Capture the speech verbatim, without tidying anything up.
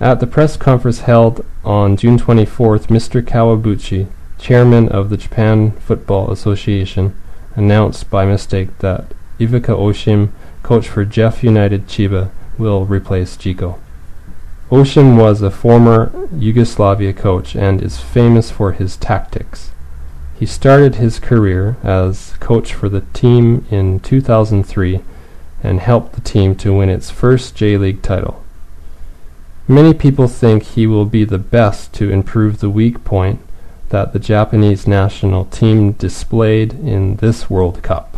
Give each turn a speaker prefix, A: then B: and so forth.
A: At the press conference held on June twenty-fourth, Mister Kawabuchi, chairman of the Japan Football Association, announced by mistake that Ivica Oshim, coach for Jeff United Chiba, will replace Jiko. Oshim was a former Yugoslavia coach and is famous for his tactics. He started his career as coach for the team in two thousand three and helped the team to win its first J-League title. Many people think he will be the best to improve the weak point that the Japanese national team displayed in this World Cup.